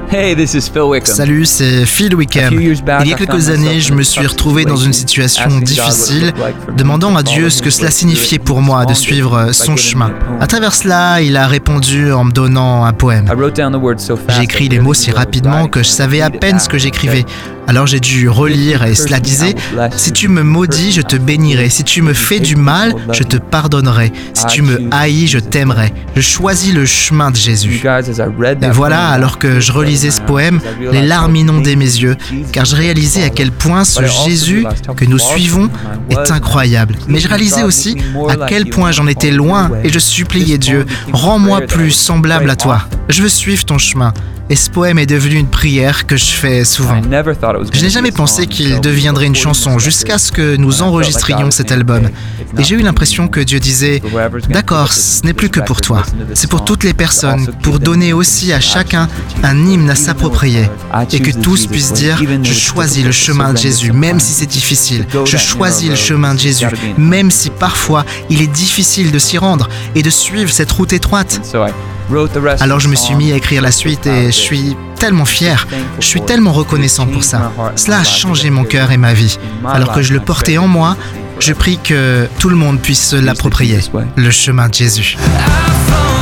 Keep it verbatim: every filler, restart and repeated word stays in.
Hey, this is Phil Wickham. Salut, c'est Phil Wickham. Il y a quelques années, je me suis retrouvé dans une situation difficile, demandant à Dieu ce que cela signifiait pour moi de suivre son chemin. À travers cela, il a répondu en me donnant un poème. J'ai écrit les mots si rapidement que je savais à peine ce que j'écrivais. Alors j'ai dû relire et cela disait « Si tu me maudis, je te bénirai. Si tu me fais du mal, je te pardonnerai. Si tu me haïs, je t'aimerai. Je choisis le chemin de Jésus. » Et voilà, alors que je relisais ce poème, les larmes inondaient mes yeux, car je réalisais à quel point ce Jésus que nous suivons est incroyable. Mais je réalisais aussi à quel point j'en étais loin et je suppliais Dieu « Rends-moi plus semblable à toi. Je veux suivre ton chemin. » Et ce poème est devenu une prière que je fais souvent. Je n'ai jamais pensé qu'il deviendrait une chanson jusqu'à ce que nous enregistrions cet album. Et j'ai eu l'impression que Dieu disait « D'accord, ce n'est plus que pour toi. C'est pour toutes les personnes, pour donner aussi à chacun un hymne à s'approprier. Et que tous puissent dire « Je choisis le chemin de Jésus, même si c'est difficile. Je choisis le chemin de Jésus, même si parfois il est difficile de s'y rendre et de suivre cette route étroite. » Alors je me suis mis à écrire la suite et je suis tellement fier, je suis tellement reconnaissant pour ça. Cela a changé mon cœur et ma vie. Alors que je le portais en moi, je prie que tout le monde puisse se l'approprier, le chemin de Jésus.